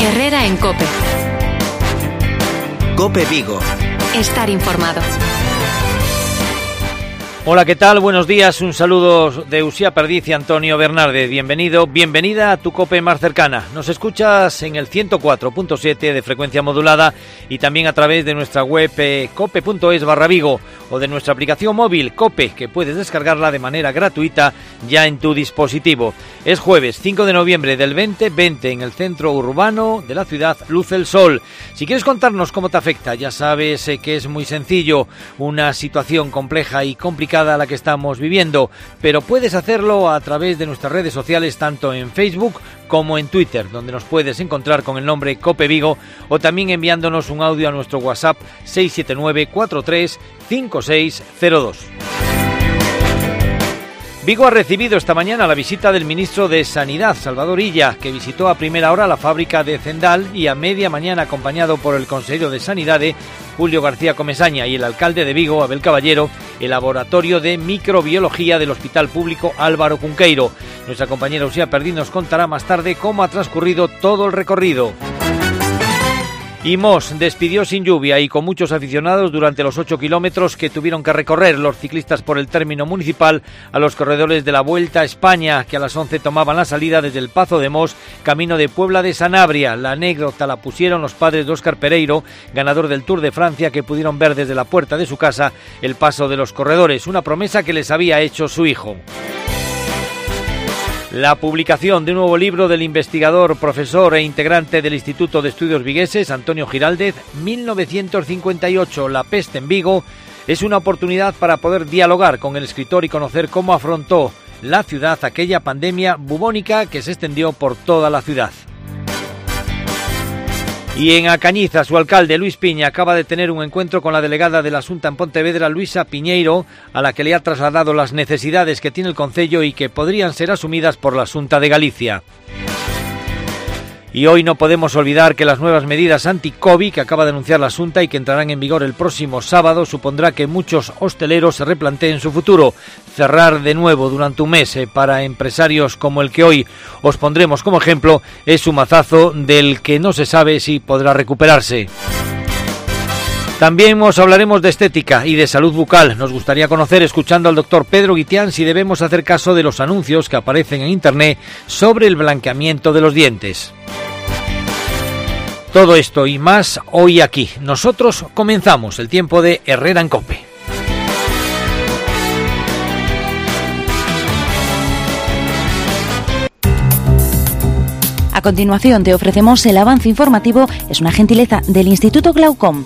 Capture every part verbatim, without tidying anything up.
Herrera en COPE. COPE Vigo. Estar informado. Hola, ¿qué tal? Buenos días, un saludo de Uxía Perdiz y Antonio Bernardes. Bienvenido, bienvenida a tu COPE más cercana. Nos escuchas en el ciento cuatro punto siete de frecuencia modulada y también a través de nuestra web eh, cope punto es barra Vigo o de nuestra aplicación móvil COPE, que puedes descargarla de manera gratuita ya en tu dispositivo. Es jueves cinco de noviembre del veinte veinte en el centro urbano de la ciudad luce el sol. Si quieres contarnos cómo te afecta, ya sabes eh, que es muy sencillo, una situación compleja y complicada a la que estamos viviendo, pero puedes hacerlo a través de nuestras redes sociales, tanto en Facebook como en Twitter, donde nos puedes encontrar con el nombre COPE Vigo, o también enviándonos un audio a nuestro WhatsApp seis siete nueve cuatro tres cinco seis cero dos. Vigo ha recibido esta mañana la visita del ministro de Sanidad, Salvador Illa, que visitó a primera hora la fábrica de Zendal y a media mañana, acompañado por el consejero de Sanidade, Julio García Comesaña, y el alcalde de Vigo, Abel Caballero, el laboratorio de microbiología del Hospital Público Álvaro Cunqueiro. Nuestra compañera Uxía Perdiz nos contará más tarde cómo ha transcurrido todo el recorrido. Y Mos despidió sin lluvia y con muchos aficionados durante los ocho kilómetros que tuvieron que recorrer los ciclistas por el término municipal a los corredores de la Vuelta a España, que a las once tomaban la salida desde el Pazo de Mos, camino de Puebla de Sanabria. La anécdota la pusieron los padres de Óscar Pereiro, ganador del Tour de Francia, que pudieron ver desde la puerta de su casa el paso de los corredores, una promesa que les había hecho su hijo. La publicación de un nuevo libro del investigador, profesor e integrante del Instituto de Estudios Vigueses, Antonio Giraldez, mil novecientos cincuenta y ocho, La peste en Vigo, es una oportunidad para poder dialogar con el escritor y conocer cómo afrontó la ciudad aquella pandemia bubónica que se extendió por toda la ciudad. Y en A Cañiza, su alcalde, Luis Piña, acaba de tener un encuentro con la delegada de la Xunta en Pontevedra, Luisa Piñeiro, a la que le ha trasladado las necesidades que tiene el concello y que podrían ser asumidas por la Xunta de Galicia. Y hoy no podemos olvidar que las nuevas medidas anti-COVID que acaba de anunciar la Xunta y que entrarán en vigor el próximo sábado supondrá que muchos hosteleros se replanteen su futuro. Cerrar de nuevo durante un mes eh, para empresarios como el que hoy os pondremos como ejemplo es un mazazo del que no se sabe si podrá recuperarse. También os hablaremos de estética y de salud bucal. Nos gustaría conocer, escuchando al doctor Pedro Guitián, si debemos hacer caso de los anuncios que aparecen en Internet sobre el blanqueamiento de los dientes. Todo esto y más hoy aquí. Nosotros comenzamos el tiempo de Herrera en COPE. A continuación te ofrecemos el avance informativo. Es una gentileza del Instituto Glaucom.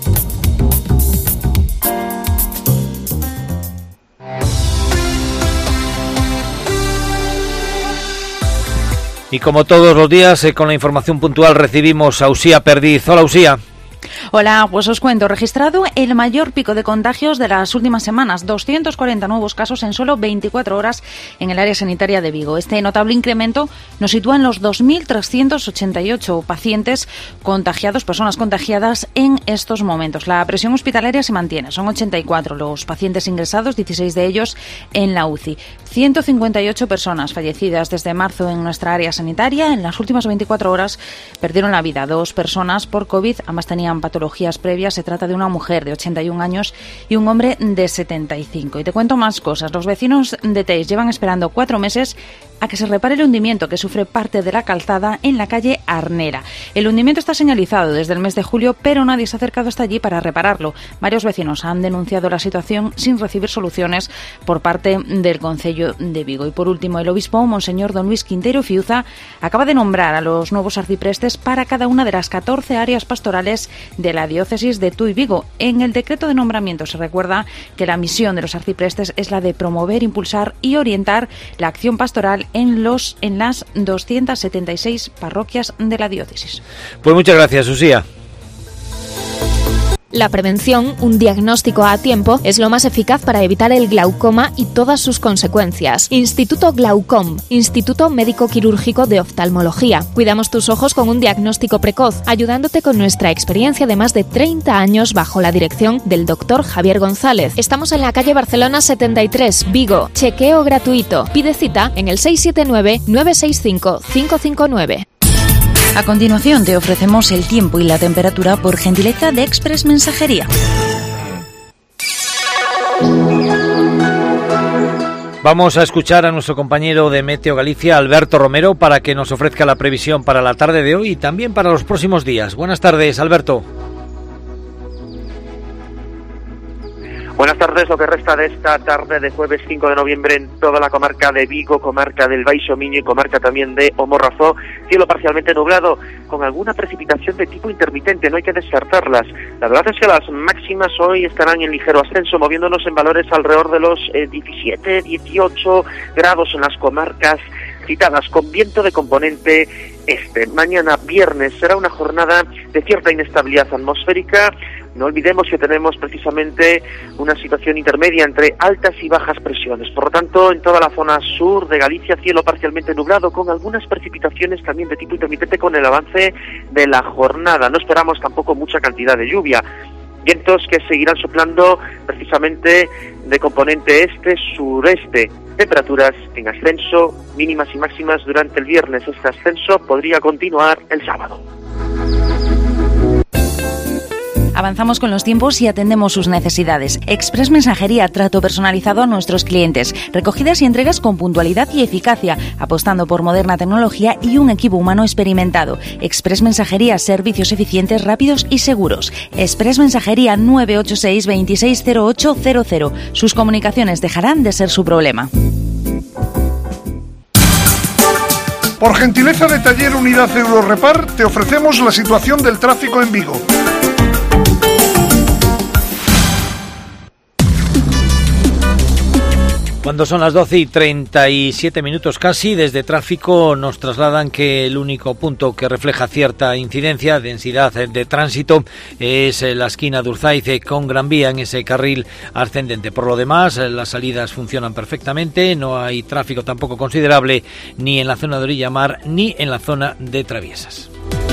Y como todos los días, eh, con la información puntual recibimos a Uxía Perdiz. Hola, Uxía. Hola, pues os cuento, registrado el mayor pico de contagios de las últimas semanas, doscientos cuarenta nuevos casos en solo veinticuatro horas en el área sanitaria de Vigo. Este notable incremento nos sitúa en los dos mil trescientos ochenta y ocho pacientes contagiados, personas contagiadas en estos momentos. La presión hospitalaria se mantiene, son ochenta y cuatro los pacientes ingresados, dieciséis de ellos en la U C I. ciento cincuenta y ocho personas fallecidas desde marzo en nuestra área sanitaria. En las últimas veinticuatro horas perdieron la vida dos personas por COVID, ambas tenían patologías previas. Se trata de una mujer de ochenta y un años y un hombre de setenta y cinco. Y te cuento más cosas. Los vecinos de Teis llevan esperando cuatro meses a que se repare el hundimiento que sufre parte de la calzada en la calle Arnera. El hundimiento está señalizado desde el mes de julio, pero nadie se ha acercado hasta allí para repararlo. Varios vecinos han denunciado la situación sin recibir soluciones por parte del Concello de Vigo. Y por último, el obispo, Monseñor Don Luis Quintero Fiuza, acaba de nombrar a los nuevos arciprestes para cada una de las catorce áreas pastorales de la diócesis de Tui Vigo. En el decreto de nombramiento se recuerda que la misión de los arciprestes es la de promover, impulsar y orientar la acción pastoral en los en las doscientas setenta y seis parroquias de la diócesis. Pues muchas gracias, Uxía. La prevención, un diagnóstico a tiempo, es lo más eficaz para evitar el glaucoma y todas sus consecuencias. Instituto Glaucom, Instituto Médico Quirúrgico de Oftalmología. Cuidamos tus ojos con un diagnóstico precoz, ayudándote con nuestra experiencia de más de treinta años bajo la dirección del doctor Javier González. Estamos en la calle Barcelona setenta y tres, Vigo. Chequeo gratuito. Pide cita en el seis siete nueve, nueve seis cinco, cinco cinco nueve. A continuación te ofrecemos el tiempo y la temperatura por gentileza de Express Mensajería. Vamos a escuchar a nuestro compañero de Meteo Galicia, Alberto Romero, para que nos ofrezca la previsión para la tarde de hoy y también para los próximos días. Buenas tardes, Alberto. Buenas tardes, lo que resta de esta tarde de jueves cinco de noviembre en toda la comarca de Vigo, comarca del Baixo Miño y comarca también de O Morrazo, cielo parcialmente nublado, con alguna precipitación de tipo intermitente, no hay que descartarlas. La verdad es que las máximas hoy estarán en ligero ascenso, moviéndonos en valores alrededor de los eh, diecisiete, dieciocho grados en las comarcas citadas, con viento de componente este. Mañana viernes será una jornada de cierta inestabilidad atmosférica. No olvidemos que tenemos precisamente una situación intermedia entre altas y bajas presiones. Por lo tanto, en toda la zona sur de Galicia, cielo parcialmente nublado, con algunas precipitaciones también de tipo intermitente con el avance de la jornada. No esperamos tampoco mucha cantidad de lluvia. Vientos que seguirán soplando precisamente de componente este-sureste. Temperaturas en ascenso, mínimas y máximas durante el viernes. Este ascenso podría continuar el sábado. Avanzamos con los tiempos y atendemos sus necesidades. Express Mensajería, trato personalizado a nuestros clientes. Recogidas y entregas con puntualidad y eficacia, apostando por moderna tecnología y un equipo humano experimentado. Express Mensajería, servicios eficientes, rápidos y seguros. Express Mensajería nueve ocho seis, veintiséis cero ocho cero cero. Sus comunicaciones dejarán de ser su problema. Por gentileza de Taller Unidad Eurorepar, te ofrecemos la situación del tráfico en Vigo. Cuando son las doce y treinta y siete minutos casi, desde tráfico nos trasladan que el único punto que refleja cierta incidencia, densidad de tránsito, es la esquina de Urzaiz con Gran Vía en ese carril ascendente. Por lo demás, las salidas funcionan perfectamente, no hay tráfico tampoco considerable ni en la zona de orilla mar ni en la zona de traviesas.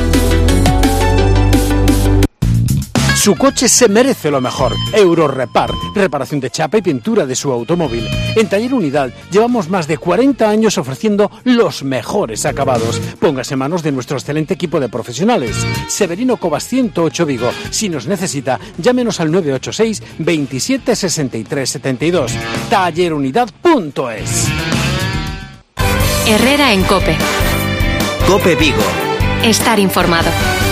Su coche se merece lo mejor. Eurorepar, reparación de chapa y pintura de su automóvil. En Taller Unidad llevamos más de cuarenta años ofreciendo los mejores acabados. Póngase en manos de nuestro excelente equipo de profesionales. Severino Cobas ciento ocho Vigo. Si nos necesita, llámenos al nueve ocho seis, veintisiete, sesenta y tres, setenta y dos. taller unidad punto es. Herrera en COPE. COPE Vigo. Estar informado.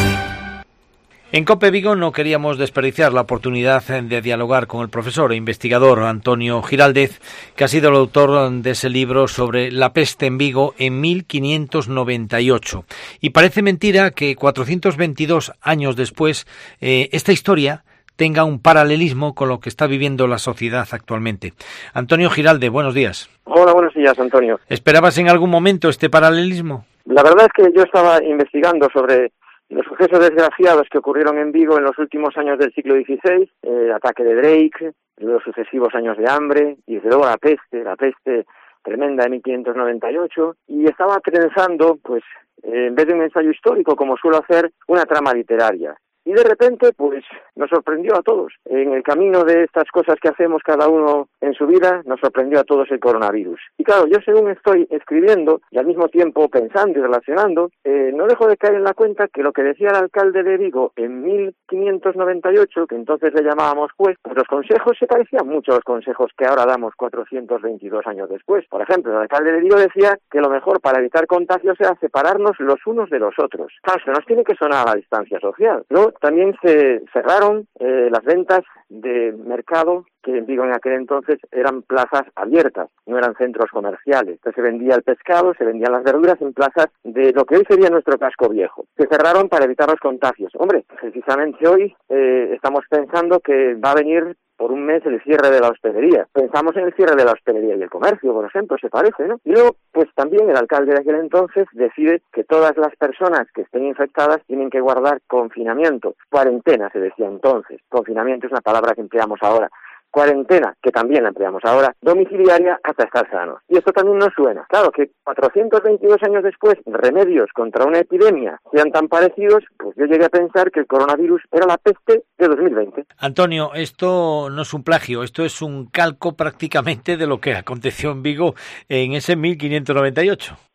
En COPE Vigo no queríamos desperdiciar la oportunidad de dialogar con el profesor e investigador Antonio Giraldez, que ha sido el autor de ese libro sobre la peste en Vigo en mil quinientos noventa y ocho. Y parece mentira que cuatrocientos veintidós años después eh, esta historia tenga un paralelismo con lo que está viviendo la sociedad actualmente. Antonio Giraldez, buenos días. Hola, buenos días, Antonio. ¿Esperabas en algún momento este paralelismo? La verdad es que yo estaba investigando sobre los sucesos desgraciados que ocurrieron en Vigo en los últimos años del siglo dieciséis, el ataque de Drake, los sucesivos años de hambre, y desde luego la peste, la peste tremenda de mil quinientos noventa y ocho, y estaba pensando, pues, eh, en vez de un ensayo histórico, como suelo hacer, una trama literaria. Y de repente, pues, nos sorprendió a todos. En el camino de estas cosas que hacemos cada uno en su vida, nos sorprendió a todos el coronavirus. Y claro, yo según estoy escribiendo y al mismo tiempo pensando y relacionando, eh, no dejo de caer en la cuenta que lo que decía el alcalde de Vigo en mil quinientos noventa y ocho, que entonces le llamábamos juez, pues los consejos se parecían mucho a los consejos que ahora damos cuatrocientos veintidós años después. Por ejemplo, el alcalde de Vigo decía que lo mejor para evitar contagios era separarnos los unos de los otros. Claro, esto nos tiene que sonar a la distancia social, ¿no? También se cerraron eh, las ventas de mercado, que en Vigo en aquel entonces eran plazas abiertas, no eran centros comerciales. Entonces se vendía el pescado, se vendían las verduras en plazas de lo que hoy sería nuestro casco viejo. Se cerraron para evitar los contagios. Hombre, precisamente hoy eh, estamos pensando que va a venir por un mes el cierre de la hostelería. Pensamos en el cierre de la hostelería y el comercio, por ejemplo, se parece, ¿no? Y luego, pues también el alcalde de aquel entonces decide que todas las personas que estén infectadas tienen que guardar confinamiento. Cuarentena se decía entonces. Confinamiento es una palabra que empleamos ahora. Cuarentena, que también la empleamos ahora, domiciliaria hasta estar sanos. Y esto también nos suena. Claro que cuatrocientos veintidós años después, remedios contra una epidemia sean tan parecidos, pues yo llegué a pensar que el coronavirus era la peste de dos mil veinte. Antonio, esto no es un plagio, esto es un calco prácticamente de lo que aconteció en Vigo en ese mil quinientos noventa y ocho.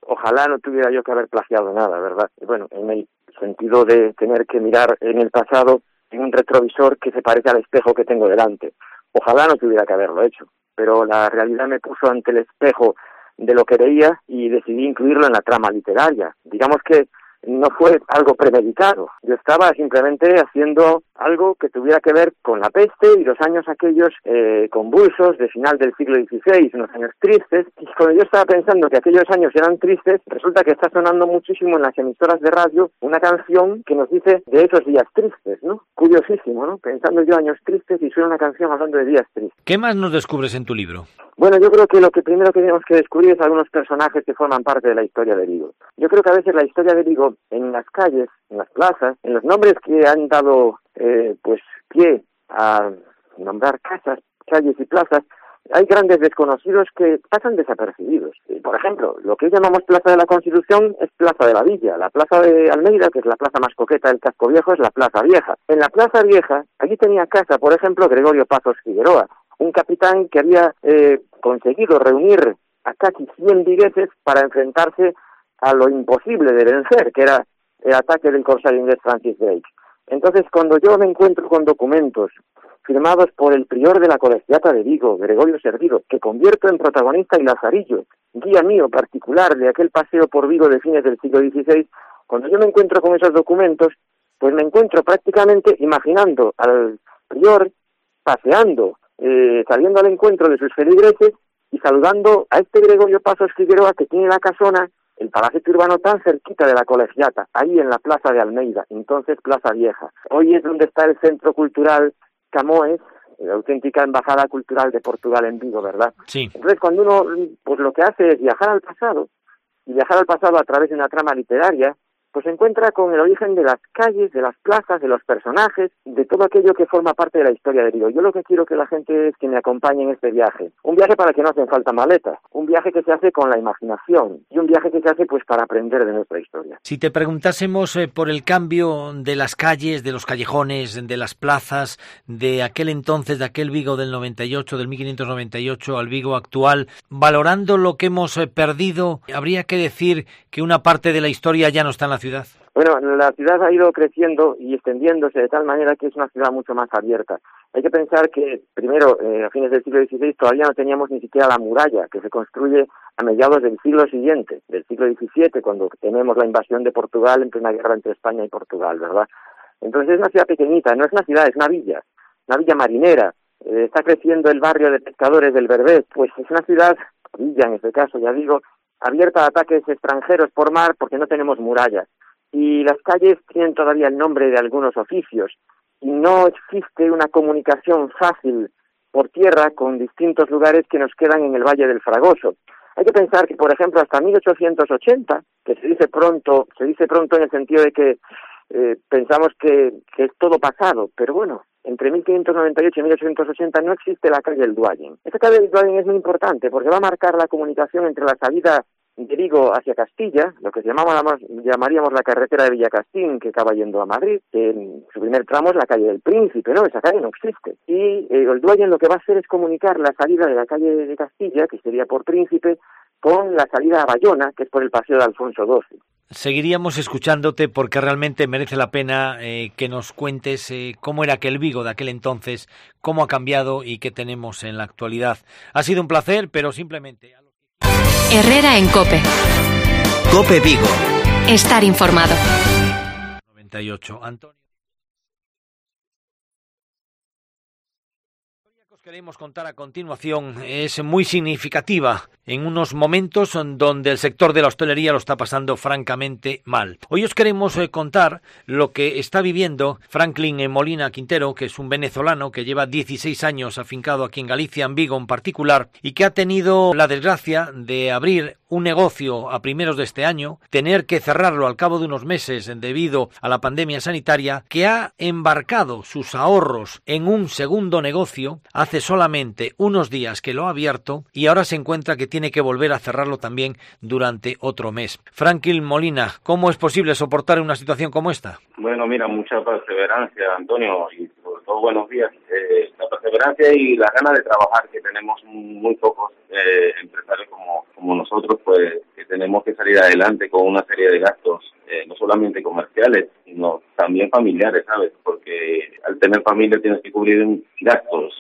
ojalá no tuviera yo que haber plagiado nada, ¿verdad? Bueno, en el sentido de tener que mirar en el pasado en un retrovisor que se parece al espejo que tengo delante. Ojalá no tuviera que haberlo hecho, pero la realidad me puso ante el espejo de lo que veía y decidí incluirlo en la trama literaria. Digamos que no fue algo premeditado. Yo estaba simplemente haciendo algo que tuviera que ver con la peste y los años aquellos eh, convulsos de final del siglo dieciséis, unos años tristes. Y cuando yo estaba pensando que aquellos años eran tristes, resulta que está sonando muchísimo en las emisoras de radio una canción que nos dice de esos días tristes, ¿no? Curiosísimo, ¿no? Pensando yo años tristes y suena una canción hablando de días tristes. ¿Qué más nos descubres en tu libro? Bueno, yo creo que lo que primero que tenemos que descubrir es algunos personajes que forman parte de la historia de Vigo. Yo creo que a veces la historia de Vigo, en las calles, en las plazas, en los nombres que han dado eh, pues pie a nombrar casas, calles y plazas, hay grandes desconocidos que pasan desapercibidos. Por ejemplo, lo que llamamos Plaza de la Constitución es Plaza de la Villa. La Plaza de Almeida, que es la plaza más coqueta del casco viejo, es la Plaza Vieja. En la Plaza Vieja, allí tenía casa, por ejemplo, Gregorio Pazos Figueroa, un capitán que había eh, conseguido reunir a casi cien vigueses para enfrentarse a lo imposible de vencer, que era el ataque del corsario inglés Francis Drake. Entonces, cuando yo me encuentro con documentos firmados por el prior de la Colegiata de Vigo, Gregorio Servido, que convierto en protagonista y Lazarillo, guía mío particular de aquel paseo por Vigo de fines del siglo dieciséis, cuando yo me encuentro con esos documentos, pues me encuentro prácticamente imaginando al prior paseando, eh, saliendo al encuentro de sus feligreses y saludando a este Gregorio Pazos Figueroa que tiene la casona, el palacete urbano tan cerquita de la Colegiata, ahí en la Plaza de Almeida, entonces Plaza Vieja. Hoy es donde está el Centro Cultural Camões, la auténtica embajada cultural de Portugal en Vigo, ¿verdad? Sí. Entonces, cuando uno pues lo que hace es viajar al pasado, y viajar al pasado a través de una trama literaria, pues se encuentra con el origen de las calles, de las plazas, de los personajes, de todo aquello que forma parte de la historia de Vigo. Yo lo que quiero que la gente es que me acompañe en este viaje. Un viaje para que no hacen falta maletas, un viaje que se hace con la imaginación y un viaje que se hace pues para aprender de nuestra historia. Si te preguntásemos eh, por el cambio de las calles, de los callejones, de las plazas, de aquel entonces, de aquel Vigo del noventa y ocho, del mil quinientos noventa y ocho al Vigo actual, valorando lo que hemos eh, perdido, ¿habría que decir que una parte de la historia ya no está en la ciudad? Bueno, la ciudad ha ido creciendo y extendiéndose de tal manera que es una ciudad mucho más abierta. Hay que pensar que, primero, eh, a fines del siglo dieciséis todavía no teníamos ni siquiera la muralla, que se construye a mediados del siglo siguiente, del siglo diecisiete, cuando tenemos la invasión de Portugal en plena guerra entre España y Portugal, ¿verdad? Entonces es una ciudad pequeñita, no es una ciudad, es una villa, una villa marinera. Eh, está creciendo el barrio de pescadores del Berbés, pues es una ciudad, villa en este caso, ya digo, abierta a ataques extranjeros por mar porque no tenemos murallas. Y las calles tienen todavía el nombre de algunos oficios y no existe una comunicación fácil por tierra con distintos lugares que nos quedan en el Valle del Fragoso. Hay que pensar que, por ejemplo, hasta mil ochocientos ochenta, que se dice pronto, se dice pronto en el sentido de que eh, pensamos que, que es todo pasado, pero bueno, entre mil quinientos noventa y ocho y mil ochocientos ochenta no existe la calle del Duayen. Esta calle del Duayen es muy importante porque va a marcar la comunicación entre la salida de Vigo hacia Castilla, lo que llamamos, llamaríamos la carretera de Villacastín, que acaba yendo a Madrid, que en su primer tramo es la calle del Príncipe, ¿no? Esa calle no existe. Y eh, el Duayen lo que va a hacer es comunicar la salida de la calle de Castilla, que sería por Príncipe, con la salida a Bayona, que es por el paseo de Alfonso doce. Seguiríamos escuchándote porque realmente merece la pena eh, que nos cuentes eh, cómo era aquel Vigo de aquel entonces, cómo ha cambiado y qué tenemos en la actualidad. Ha sido un placer, pero simplemente... Herrera en COPE. COPE Vigo. Estar informado. noventa y ocho. Antonio. La historia que os queremos contar a continuación es muy significativa en unos momentos donde el sector de la hostelería lo está pasando francamente mal. Hoy os queremos eh, contar lo que está viviendo Franklin Molina Quintero, que es un venezolano que lleva dieciséis años afincado aquí en Galicia, en Vigo en particular, y que ha tenido la desgracia de abrir un negocio a primeros de este año, tener que cerrarlo al cabo de unos meses debido a la pandemia sanitaria, que ha embarcado sus ahorros en un segundo negocio hace solamente unos días que lo ha abierto y ahora se encuentra que tiene que volver a cerrarlo también durante otro mes. Franklin Molina, ¿cómo es posible soportar una situación como esta? Bueno, mira, mucha perseverancia, Antonio, y sobre todo buenos días. Eh, la perseverancia y las ganas de trabajar que tenemos muy pocos eh, empresarios como, como nosotros, nosotros pues que tenemos que salir adelante con una serie de gastos, eh, no solamente comerciales, sino también familiares, ¿sabes? Porque al tener familia tienes que cubrir gastos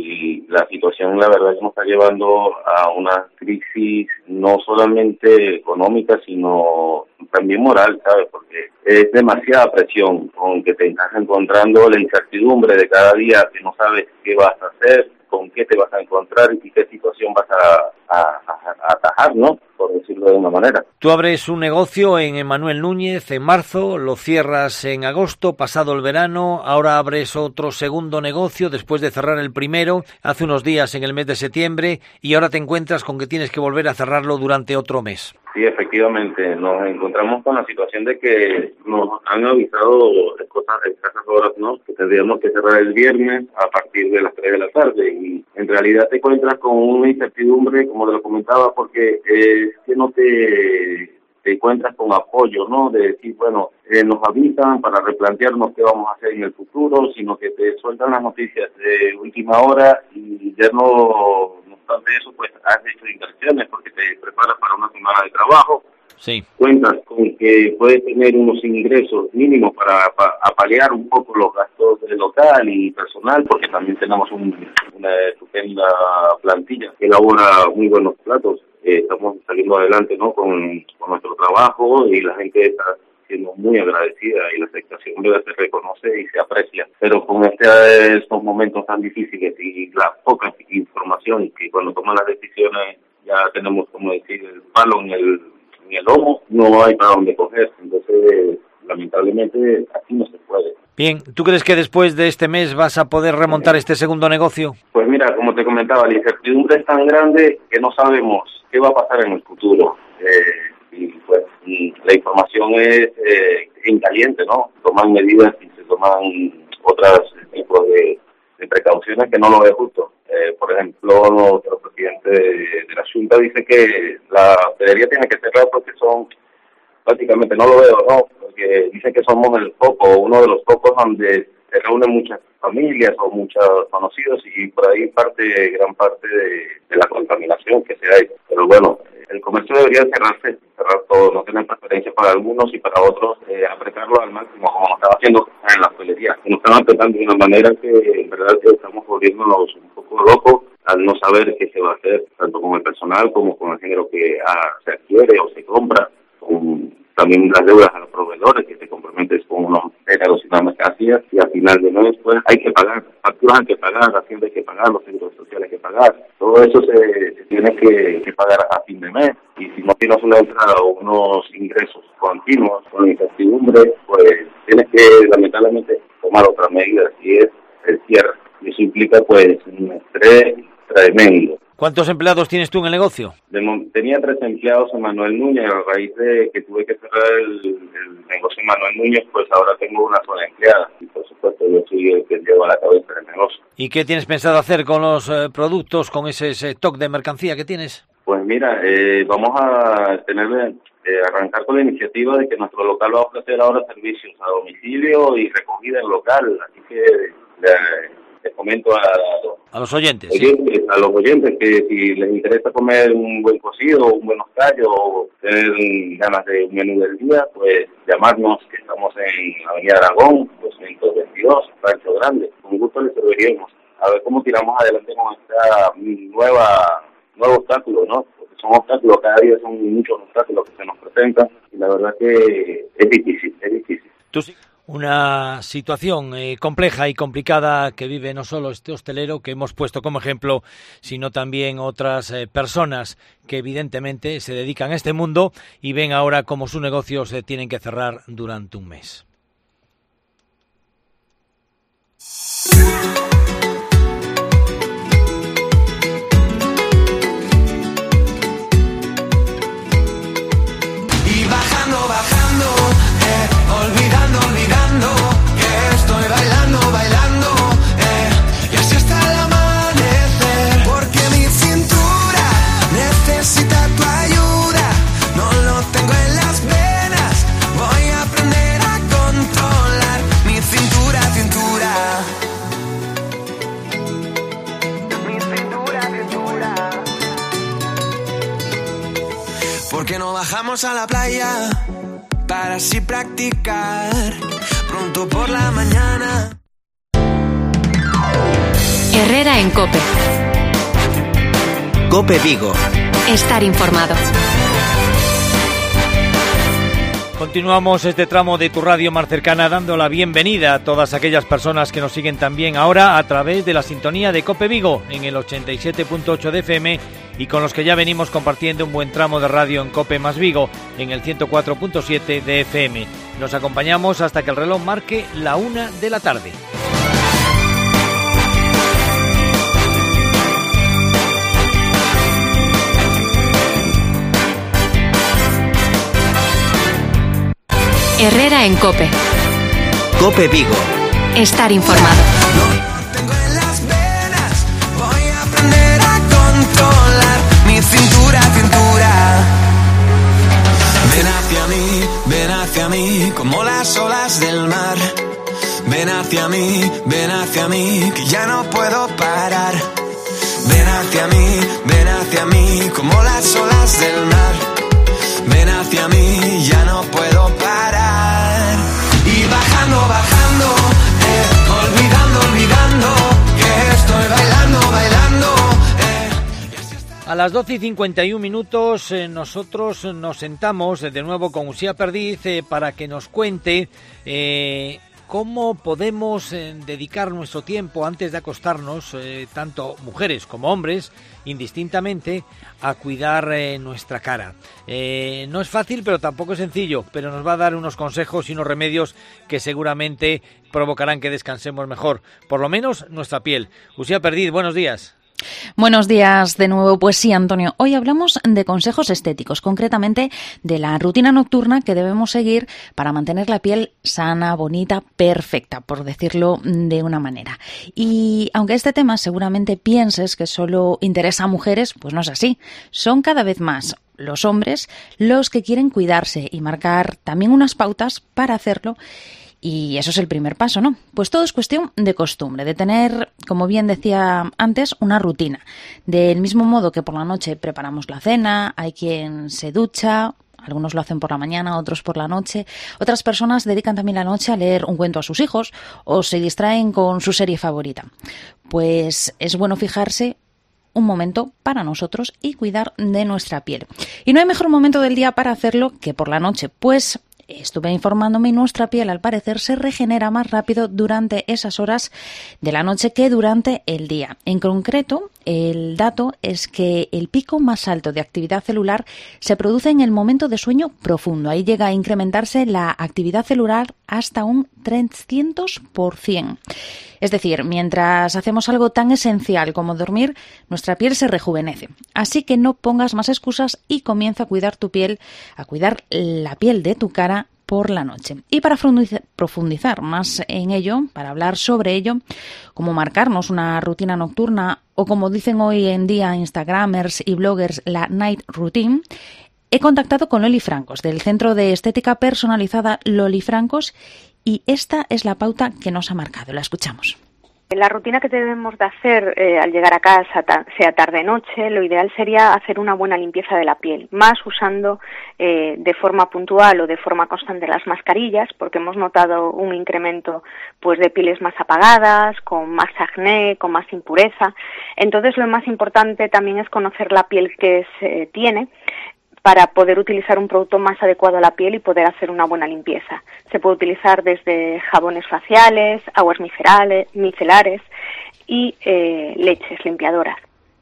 y la situación, la verdad, nos está llevando a una crisis no solamente económica, sino también moral, ¿sabes? Porque es demasiada presión con que te estás encontrando, la incertidumbre de cada día, que no sabes qué vas a hacer, con qué te vas a encontrar y qué situación vas a, a, a, a atajar, ¿no? Por decirlo de una manera. Tú abres un negocio en Emanuel Núñez en marzo, lo cierras en agosto, pasado el verano, ahora abres otro segundo negocio después de cerrar el primero, hace unos días en el mes de septiembre, y ahora te encuentras con que tienes que volver a cerrarlo durante otro mes. Sí, efectivamente, nos encontramos con la situación de que nos han avisado en cosas, escasas horas, ¿no? Que tendríamos que cerrar el viernes a partir de las tres de la tarde, y en realidad te encuentras con una incertidumbre, como te lo comentaba, porque es que no te, te encuentras con apoyo, ¿no? De decir, bueno, eh, nos avisan para replantearnos qué vamos a hacer en el futuro, sino que te sueltan las noticias de última hora y ya no... de eso, pues has hecho inversiones porque te preparas para una semana de trabajo. Sí. Cuentas con que puedes tener unos ingresos mínimos para, para paliar un poco los gastos de local y personal, porque también tenemos un, una estupenda plantilla que elabora muy buenos platos. Eh, estamos saliendo adelante, ¿no? con, con nuestro trabajo, y la gente está siendo muy agradecida y la aceptación se reconoce y se aprecia. Pero con este, estos momentos tan difíciles y la poca información, que cuando toman las decisiones ya tenemos, como decir, el palo en el, en el lomo, no hay para dónde coger. Entonces, lamentablemente, así no se puede. Bien, ¿tú crees que después de este mes vas a poder remontar este segundo negocio? Pues mira, como te comentaba, la incertidumbre es tan grande que no sabemos qué va a pasar en el futuro. Eh, y pues y la información es eh, en caliente, ¿no? Toman medidas y se toman otras tipos de, de precauciones que no lo ve justo. Eh, por ejemplo, nuestro presidente de, de la Junta dice que la hostelería tiene que cerrar porque son, prácticamente no lo veo, ¿no? Porque dice que somos el foco, uno de los focos donde se reúnen muchas familias o muchos conocidos, y por ahí parte, gran parte de, de la contaminación que se hay. Pero bueno, el comercio debería cerrarse, cerrar todo, no tener preferencia para algunos y para otros, eh, apretarlo al máximo, como lo estaba haciendo en la hostelería. Nos están apretando de una manera que en verdad que estamos volviéndonos un poco locos al no saber qué se va a hacer, tanto con el personal como con el género que ah, se adquiere o se compra, con también las deudas a los proveedores, que te comprometes con unos géneros y unas mercancías, y al final de mes pues hay que pagar, facturas hay que pagar, Hacienda hay que pagar, los seguros sociales hay que pagar, todo eso se, se tiene que, que pagar a fin de mes, y si no tienes una entrada o unos ingresos continuos con la incertidumbre, pues tienes que lamentablemente tomar otras medidas, y es el cierre, y eso implica pues un estrés tremendo. ¿Cuántos empleados tienes tú en el negocio? De, tenía tres empleados en Manuel Núñez. A raíz de que tuve que cerrar el, el negocio en Manuel Núñez, pues ahora tengo una sola empleada. Y por supuesto yo soy el que llevo a la cabeza del negocio. ¿Y qué tienes pensado hacer con los eh, productos, con ese, ese stock de mercancía que tienes? Pues mira, eh, vamos a tener eh, arrancar con la iniciativa de que nuestro local va a ofrecer ahora servicios a domicilio y recogida en local. Así que eh, les comento a, a los oyentes, oyentes sí. a los oyentes que si les interesa comer un buen cocido, un buen hostallo, o tener ganas de un menú del día, pues llamarnos, que estamos en Avenida Aragón, doscientos veintidós, Rancho Grande. Con gusto les serviríamos. A ver cómo tiramos adelante con esta nueva nuevo obstáculo, ¿no? Porque son obstáculos, cada día son muchos obstáculos que se nos presentan, y la verdad que es difícil, es difícil. ¿Tú sí? Una situación eh, compleja y complicada que vive no solo este hostelero que hemos puesto como ejemplo, sino también otras eh, personas que evidentemente se dedican a este mundo y ven ahora cómo sus negocios se tienen que cerrar durante un mes. Y bajando, bajando, eh, olvidando, olvidando, que estoy bailando, bailando, eh, y así hasta el amanecer, porque mi cintura necesita tu ayuda, no lo tengo en las venas, voy a aprender a controlar mi cintura, cintura. Vamos a la playa para así practicar pronto por la mañana. Herrera en COPE. COPE Vigo. Estar informado. Continuamos este tramo de tu radio más cercana dando la bienvenida a todas aquellas personas que nos siguen también ahora a través de la sintonía de COPE Vigo en el ochenta y siete punto ocho de F M y con los que ya venimos compartiendo un buen tramo de radio en COPE más Vigo en el ciento cuatro punto siete de F M. Nos acompañamos hasta que el reloj marque la una de la tarde. Herrera en COPE. COPE Vigo. Estar informado. Lo tengo en las venas, voy a aprender a controlar mi cintura, cintura. Ven hacia mí, ven hacia mí, como las olas del mar. Ven hacia mí, ven hacia mí, que ya no puedo parar. Ven hacia mí, ven hacia mí, como las olas del mar. Ven hacia mí, ya no puedo parar. Y bajando, bajando, eh, olvidando, olvidando, que estoy bailando, bailando. Eh. A las doce y cincuenta y un minutos eh, nosotros nos sentamos eh, de nuevo con Uxía Perdiz eh, para que nos cuente eh, cómo podemos eh, dedicar nuestro tiempo antes de acostarnos, eh, tanto mujeres como hombres, indistintamente, a cuidar eh, nuestra cara. Eh, no es fácil, pero tampoco es sencillo, pero nos va a dar unos consejos y unos remedios que seguramente provocarán que descansemos mejor, por lo menos nuestra piel. Uxía Perdiz, buenos días. Buenos días de nuevo. Pues sí, Antonio, hoy hablamos de consejos estéticos, concretamente de la rutina nocturna que debemos seguir para mantener la piel sana, bonita, perfecta, por decirlo de una manera. Y aunque este tema seguramente pienses que solo interesa a mujeres, pues no es así. Son cada vez más los hombres los que quieren cuidarse y marcar también unas pautas para hacerlo. Y eso es el primer paso, ¿no? Pues todo es cuestión de costumbre, de tener, como bien decía antes, una rutina. Del mismo modo que por la noche preparamos la cena, hay quien se ducha, algunos lo hacen por la mañana, otros por la noche. Otras personas dedican también la noche a leer un cuento a sus hijos o se distraen con su serie favorita. Pues es bueno fijarse un momento para nosotros y cuidar de nuestra piel. Y no hay mejor momento del día para hacerlo que por la noche, pues estuve informándome y nuestra piel al parecer se regenera más rápido durante esas horas de la noche que durante el día. En concreto, el dato es que el pico más alto de actividad celular se produce en el momento de sueño profundo. Ahí llega a incrementarse la actividad celular hasta un trescientos por ciento. Es decir, mientras hacemos algo tan esencial como dormir, nuestra piel se rejuvenece. Así que no pongas más excusas y comienza a cuidar tu piel, a cuidar la piel de tu cara por la noche. Y para profundizar más en ello, para hablar sobre ello, cómo marcarnos una rutina nocturna o como dicen hoy en día Instagramers y bloggers, la night routine, he contactado con Loli Francos, del Centro de Estética Personalizada Loli Francos, y esta es la pauta que nos ha marcado. La escuchamos. La rutina que debemos de hacer eh, al llegar a casa, ta- sea tarde-noche, lo ideal sería hacer una buena limpieza de la piel, más usando eh, de forma puntual o de forma constante las mascarillas, porque hemos notado un incremento pues de pieles más apagadas, con más acné, con más impureza. Entonces lo más importante también es conocer la piel que se tiene, para poder utilizar un producto más adecuado a la piel y poder hacer una buena limpieza. Se puede utilizar desde jabones faciales, aguas micelares, micelares y eh, leches limpiadoras.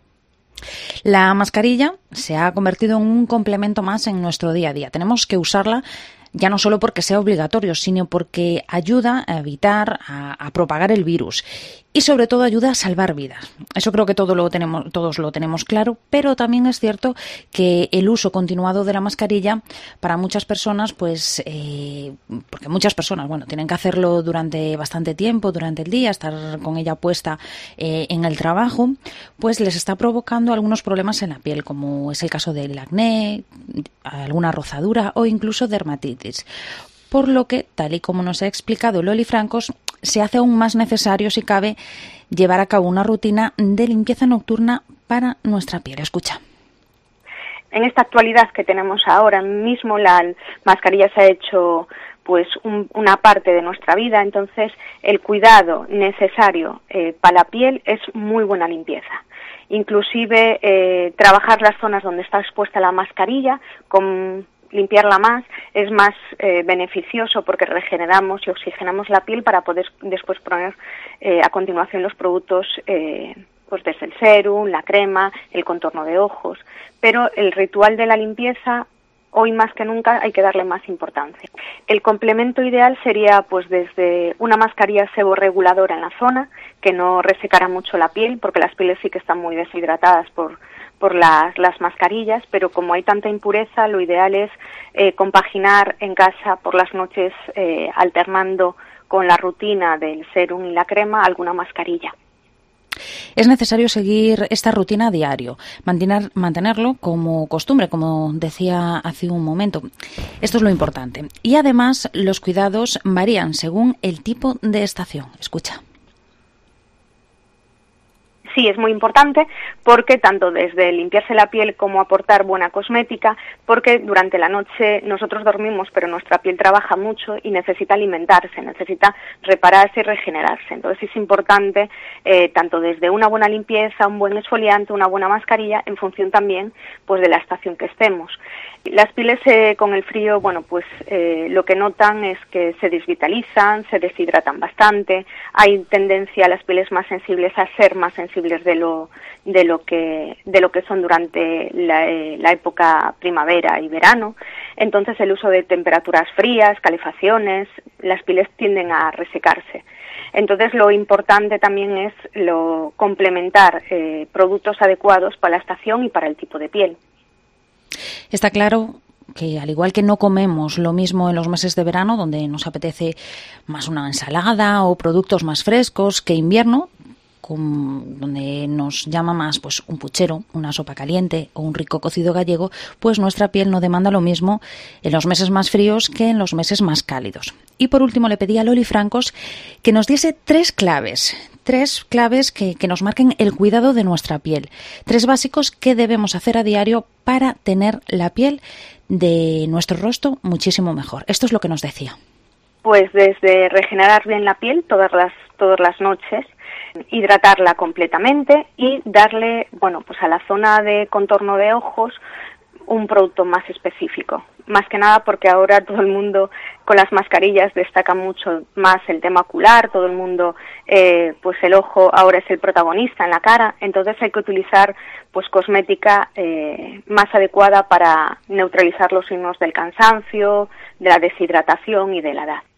La mascarilla se ha convertido en un complemento más en nuestro día a día. Tenemos que usarla ya no solo porque sea obligatorio, sino porque ayuda a evitar, a, a propagar el virus y sobre todo ayuda a salvar vidas. Eso creo que todo lo tenemos, todos lo tenemos claro, pero también es cierto que el uso continuado de la mascarilla para muchas personas, pues, eh, porque muchas personas, bueno, tienen que hacerlo durante bastante tiempo, durante el día, estar con ella puesta eh, en el trabajo, pues les está provocando algunos problemas en la piel, como es el caso del acné, alguna rozadura o incluso dermatitis. Por lo que, tal y como nos ha explicado Loli Francos, se hace aún más necesario, si cabe, llevar a cabo una rutina de limpieza nocturna para nuestra piel. Escucha. en esta actualidad que tenemos ahora mismo, la mascarilla se ha hecho pues un, una parte de nuestra vida, entonces el cuidado necesario eh, para la piel es muy buena limpieza. Inclusive eh, trabajar las zonas donde está expuesta la mascarilla, con limpiarla más, es más eh, beneficioso porque regeneramos y oxigenamos la piel para poder después poner eh, a continuación los productos, eh, pues desde el sérum, la crema, el contorno de ojos. Pero el ritual de la limpieza, hoy más que nunca hay que darle más importancia. El complemento ideal sería pues desde una mascarilla seborreguladora en la zona, que no resecara mucho la piel, porque las pieles sí que están muy deshidratadas por, por las, las mascarillas, pero como hay tanta impureza, lo ideal es eh, compaginar en casa por las noches, eh, alternando con la rutina del sérum y la crema, alguna mascarilla. Es necesario seguir esta rutina a diario, mantener, mantenerlo como costumbre, como decía hace un momento. Esto es lo importante. Y además los cuidados varían según el tipo de estación. Escucha. Sí, es muy importante porque tanto desde limpiarse la piel como aportar buena cosmética, porque durante la noche nosotros dormimos, pero nuestra piel trabaja mucho y necesita alimentarse, necesita repararse y regenerarse. Entonces es importante eh, tanto desde una buena limpieza, un buen exfoliante, una buena mascarilla, en función también pues de la estación que estemos. Las pieles eh, con el frío, bueno, pues eh, lo que notan es que se desvitalizan, se deshidratan bastante, hay tendencia a las pieles más sensibles a ser más sensibles de lo de lo que de lo que son durante la, eh, la época primavera y verano. Entonces el uso de temperaturas frías, calefacciones, las pieles tienden a resecarse. Entonces lo importante también es lo complementar eh, productos adecuados para la estación y para el tipo de piel. Está claro que al igual que no comemos lo mismo en los meses de verano, donde nos apetece más una ensalada o productos más frescos, que invierno, con, donde nos llama más pues un puchero, una sopa caliente o un rico cocido gallego, pues nuestra piel no demanda lo mismo en los meses más fríos que en los meses más cálidos. Y por último le pedí a Loli Francos que nos diese tres claves, tres claves que, que nos marquen el cuidado de nuestra piel, tres básicos que debemos hacer a diario para tener la piel de nuestro rostro muchísimo mejor. Esto es lo que nos decía. Pues desde regenerar bien la piel todas las, todas las noches, hidratarla completamente y darle, bueno, pues a la zona de contorno de ojos un producto más específico. Más que nada porque ahora todo el mundo con las mascarillas destaca mucho más el tema ocular, todo el mundo, eh, pues el ojo ahora es el protagonista en la cara, entonces hay que utilizar pues cosmética eh, más adecuada para neutralizar los signos del cansancio, de la deshidratación y de la edad.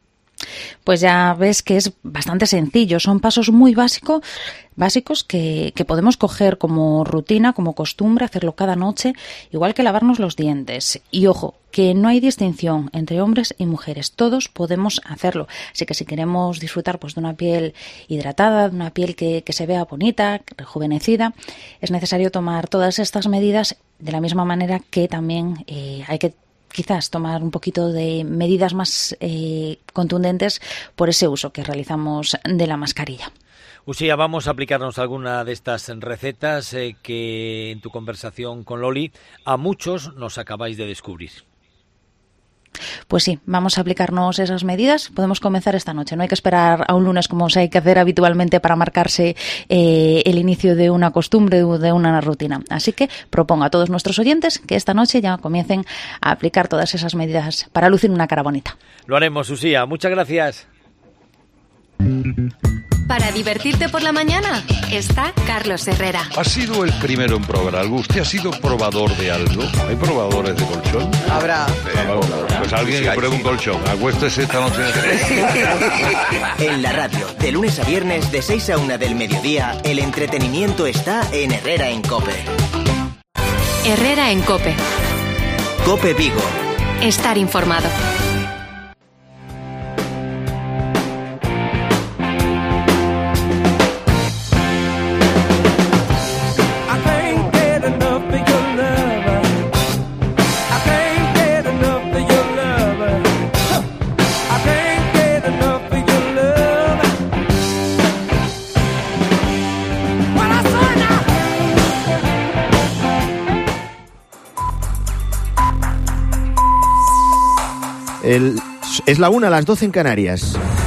Pues ya ves que es bastante sencillo, son pasos muy básicos, básicos que, que podemos coger como rutina, como costumbre, hacerlo cada noche, igual que lavarnos los dientes. Y ojo, que no hay distinción entre hombres y mujeres, todos podemos hacerlo. Así que si queremos disfrutar pues de una piel hidratada, de una piel que, que se vea bonita, rejuvenecida, es necesario tomar todas estas medidas de la misma manera que también eh, hay que quizás tomar un poquito de medidas más eh, contundentes por ese uso que realizamos de la mascarilla. Usía, vamos a aplicarnos alguna de estas recetas eh, que en tu conversación con Loli a muchos nos acabáis de descubrir. Pues sí, vamos a aplicarnos esas medidas. Podemos comenzar esta noche. No hay que esperar a un lunes como se hay que hacer habitualmente para marcarse eh, el inicio de una costumbre o de una rutina. Así que propongo a todos nuestros oyentes que esta noche ya comiencen a aplicar todas esas medidas para lucir una cara bonita. Lo haremos, Usía. Muchas gracias. Para divertirte por la mañana está Carlos Herrera. ¿Ha sido el primero en probar algo? ¿Usted ha sido probador de algo? ¿Hay probadores de colchón? Habrá. Pues alguien que pruebe un colchón. Acuéstese esta noche. En la radio, de lunes a viernes, de seis a una del mediodía, el entretenimiento está en Herrera en COPE. Herrera en COPE. COPE Vigo. Estar informado. El, es la una, a las doce en Canarias.